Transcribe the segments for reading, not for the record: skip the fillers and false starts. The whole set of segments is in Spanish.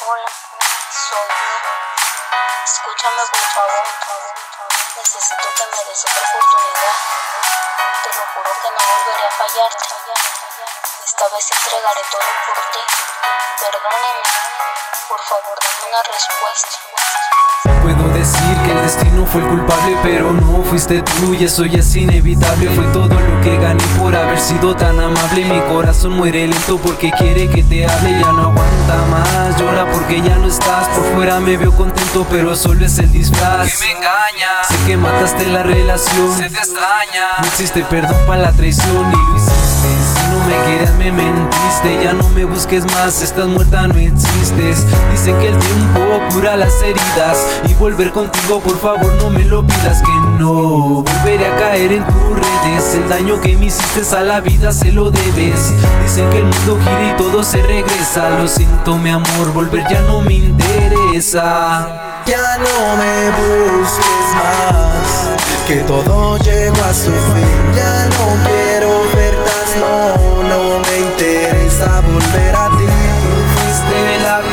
Hola, soy yo. Escúchame por favor. Necesito que me des otra oportunidad. Te lo juro que no volveré a fallarte. Esta vez entregaré todo por ti. Perdóname. Por favor, dame una respuesta. Puedo decir que el destino fue el culpable, pero no fuiste tú y eso ya es inevitable. Fue todo lo que gané por haber sido tan amable. Mi corazón muere lento porque quiere que te hable. Ya no aguanta más, llora porque ya no estás. Por fuera me veo contento, pero solo es el disfraz que me engaña. Sé que mataste la relación, Se te extraña. no existe perdón para la traición y lo hiciste. Si no me querías me mentiste. Ya no me busques más, estás muerta, no existes. Dicen que el tiempo cura las heridas y volver contigo por favor no me lo pidas. Que no volveré a caer en tus redes. El daño que me hiciste a la vida se lo debes. Dicen que el mundo gira y todo se regresa. Lo siento mi amor, volver ya no me interesa. Ya no me busques más, que todo llegó a su fin. Ya no quiero ofertas, no me interesa volver a ti. Fuiste la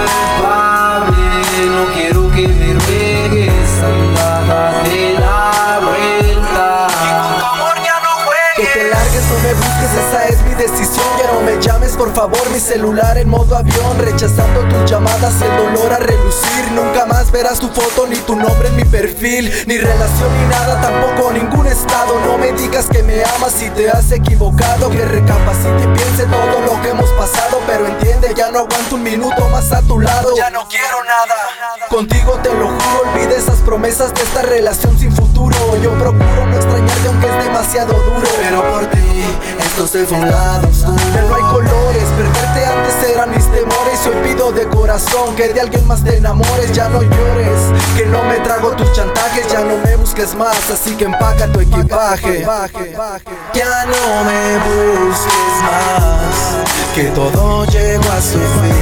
culpable, no quiero que me ruegues. Anda, date la vuelta. Con tu amor ya no Que juegues. te largues, no me busques, esa es mi decisión. Ya no me llames por favor, mi celular en modo avión. Rechazando tus llamadas, el dolor a relucir. Nunca más verás tu foto ni tu nombre en mi perfil. Ni relación ni nada, tampoco ningún estado. No me digas que me amas si te has equivocado. Que recapacite y piense todo lo que hemos pasado. Pero entiende, ya no aguanto un minuto más a tu lado. Ya no quiero nada. Contigo te lo juro, olvide esas promesas de esta relación sin futuro. Yo procuro no extrañarte aunque es demasiado duro. Pero por ti, esto se fue a un lado oscuro. Ya no hay colores, perderte antes eran mis temores. Y hoy pido de corazón que de alguien más te enamores. Ya no llores, que no me trago tus chantajes. Ya no me busques más, así que empaca tu equipaje. Ya no me busques más, que todo llegó a su fin.